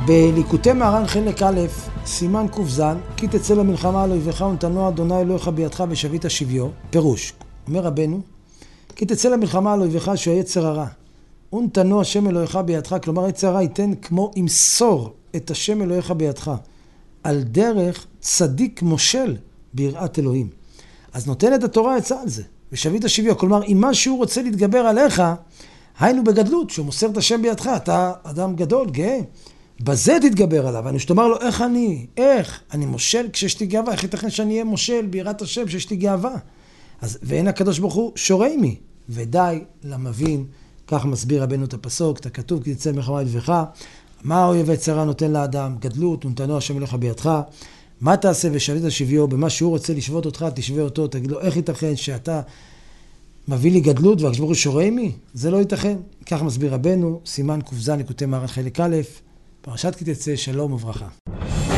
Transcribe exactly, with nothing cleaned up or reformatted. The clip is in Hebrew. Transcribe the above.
בליקוטי מהר"ן חלק א', סימן ק"ז, כי תצא למלחמה על אויביך ונתנו אדוני אלוהיך בידך ושבית שביו. פירוש, אומר רבנו, כי תצא למלחמה על אויביך שהוא היצר הרע. ונתנו השם אלוהיך בידך, כלומר יצר הרע ייתן כמו ימסור את השם אלוהיך בידך, על דרך צדיק מושל ביראת אלוהים. אז נותנת התורה עצה על זה, ושבית שביו, כלומר אם משהו רוצה להתגבר עליך, היינו בגדלות, שהוא מוסר את השם בידך, אתה אדם גדול, גאה, בזה תתגבר עליו. אני שתאמר לו, איך אני, איך, אני מושל כשיש לי גאווה, איך ייתכן שאני אהיה מושל ביראת השם כשיש לי גאווה? אז ואין הקדוש ברוך הוא שורה עמי, ודי למבין, כך מסביר רבנו את הפסוק, את הכתוב, כי תצא מלחמה על אויביך, מה האויב יצר הרע נותן לאדם? גדלות, ונתנו השם אלוהיך בידך, מה תעשה ושבית שביו? במה שהוא רוצה לשבות אותך, תשווה אותו, תגיד לו, איך ייתכן שאתה מביא לי גדלות והקדוש ברוך הוא שורה עמי? זה לא ייתכן. כך מסביר רבנו, סימן ק"ז ליקוטי מהר"ן חלק א', פרשת כי תצא, שלום וברכה.